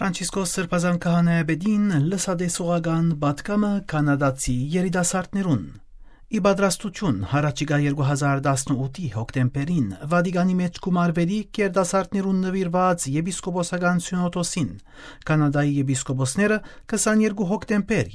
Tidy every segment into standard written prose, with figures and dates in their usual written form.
Ֆրանցիսկոս Սրբազան քահանայապետին լսադեսողական պատգամը կանադացի երիտասարդներուն ի պատրաստություն հառաջիկա 2018-ի հոկտեմբերին Վատիկանի մեջ գումարվելիք երիտասարդներուն նվիրված եպիսկոպոսական սյունոդոսին Կանադայի եպիսկոպոսները 22 հոկտեմբեր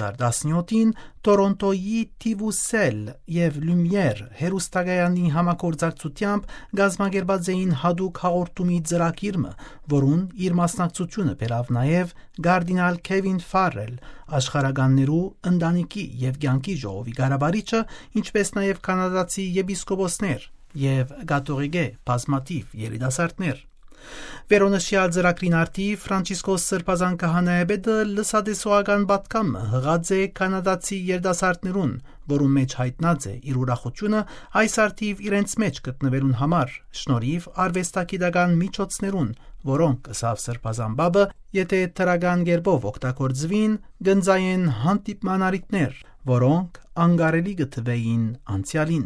2017-ին Տորոնտոյի Տիվուսել եւ Լյումիեր հերոստակայանի համագործակցությամբ գազմագերբած էին հadoop հաղորդումի ծրագիրը, որուն իր մասնակցությունը բերավ նաեւ Կարդինալ Քևին Ֆարել, աշխարհականներու ընտանիքի եւ կյանքի ժողովի ղարաբարիչը, ինչպես նաեւ կանադացի եպիսկոպոսներ եւ կաթողիկե բազմաթիվ երիտասարդներ։ Վերոնշյալ ծրագրին արդիվ Ֆրանցիսկոս Սրբազան քահանայապետը լսադեսողական պատգամը հղած է կանադացի երիտասարդներուն, որում մեջ հայտնած է իր ուրախությունը այս արդիվ իրենց մեջ գտնվելուն համար, շնորհիվ արվեստագիտական միջոցներուն, որոնք ըսավ Սրբազան բաբը, եթե թրական կերպով օգտագործվին, գնձային հանդիպմանարիտներ, որոնք անկարելի գտվեին անցյալին։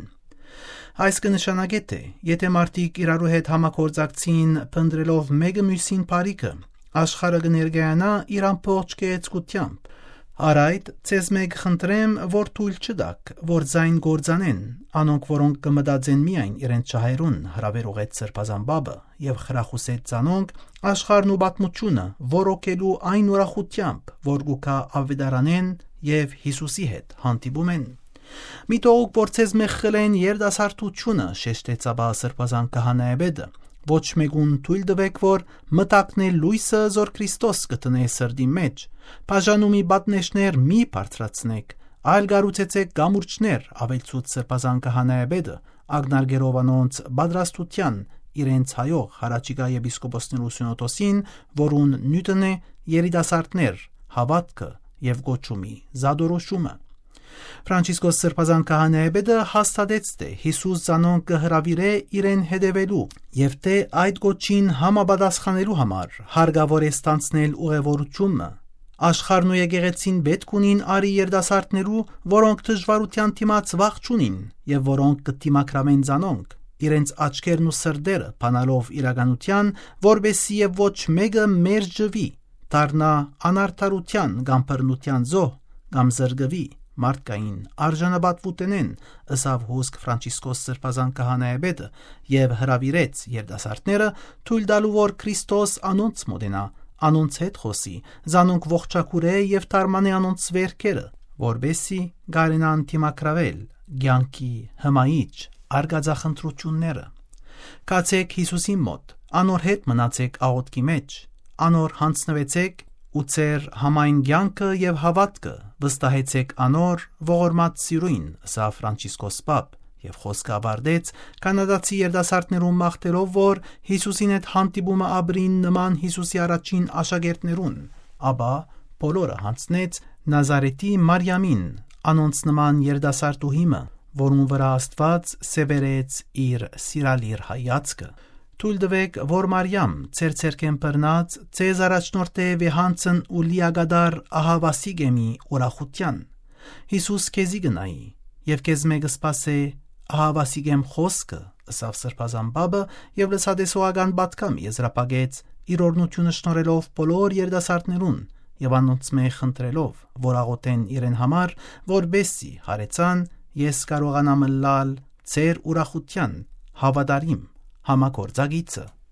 Այս կնշանակե թե, եթե մարդիկ իրարու հետ համագործակցին փնտրելով մեկը մյուսին բարիքը, աշխարհը կներկայանա իր ամբողջ գեղեցկությամբ։ Արայդ ցեզ մեկ խնդրեմ, որ թույլ չտաք, որ ձայն գործանեն, անոնք որոնք կմտածեն միայն իրենց շահերուն հրավեր ուղեց Սրբազան բաբը եւ խրախուսեց ցանոնք աշխարհն ու պատմությունը որոքելու այն ուրախությամբ, որ գուքա ավետարանեն եւ Հիսուսի հետ հանդիպում են։ Միտող փորձես մեղխլեն երդասարտությունը շեշտեցաբա Սրբազան քահանայապետը ոչ մեկուն թույլ տվեք որ մտակնե լույսը զոր Քրիստոս կտնե սրդի մեջ բաժանումի պատնեշներ մի բարձրացնեք այլ գառուցեցեք գամուրջներ ավելցուց Սրբազան քահանայապետը ագնարգերովանոնց պատրաստության իրենց հայող հառաջիկա եպիսկոպոսներու սյունոդոսին որուն նյութն է երիտասարդներ հավատքը եւ գոչումի զադորոշումը Ֆրանցիսկոս Սրբազան քահանայապետը հաստատեց թե Հիսուս ցանոն կհրավիրե իրեն հետևելու եւ թե այդ գոչին համապատասխանելու համար հարգավոր է ստանցնել ուղևորությունը աշխարհն ու եկեղեցին պետք ունին արի երդասարտներու որոնք դժվարության դիմաց վախ չունին եւ որոնք կդիմակրամեն ցանոնք իրենց աչքերն ու սրտերը բանալով իրականության որբեսի եւ ոչ մեկը մերժվի դառնա անարդարության կամ բռնության զոհ կամ զրկվի մարդկային արժանապատվութենեն ըսավ հոսք Ֆրանցիսկոս Սրբազան քահանայապետը եւ հրավիրեց երդասարտները թույլ տալու որ Քրիստոս անոնց մոտենա անոնց հետ խոսի զանոնք ողջակուրե եւ թարմանե անոնց վերքերը որբեսի գարենան թիմակրավել ցանկի հմայիչ արգածախնդրությունները կացեք Հիսուսի մոտ անոր հետ մնացեք աղոթքի մեջ անոր հանձնվեցեք ու ծեր համայն ցանկը եւ հավատքը վստահեցեք անոր ողորմած սիրույն սա Ֆրանցիսկոս Պապ եւ խոսքը ավարտեց կանադացի երդասարտներուն մաղթելով որ Հիսուսին հետ հանդիպումը ապրին նման Հիսուսի առաջին աշակերտներուն ապա բոլորը հանձնեց Նազարեթի Մարիամին անոնց նման երդասարտուհիմը որուն վրա Աստված սևերեց իր սիրալիր հայացքը Թույլ տվեք, որ Մարիամ, ձեր ցերքեն բռնած, ձեզ առաջնորդե վեհանցն ու լիագադար ահավասի գեմի ուրախության։ Հիսուս քեզի գնայի, եւ քեզ մեկ սպասե ահավասի գեմ խոսքը, ըսավ Սրբազան բաբը եւ լսադեսողական պատգամ եզրափակեց իր օրնությունը շնորհելով բոլոր երդասարտներուն եւ անոնց մեկ խնդրելով, որ աղոթեն իրեն համար, որբեսի հարեցան ես կարողանամ լալ ձեր ուրախության հավատարիմ համագործակիցը